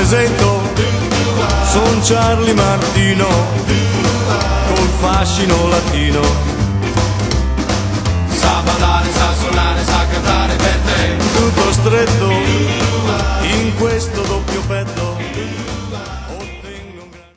presento, son Charlie Martino, col fascino latino. Sa ballare, sa suonare, sa cantare per te. Tutto stretto,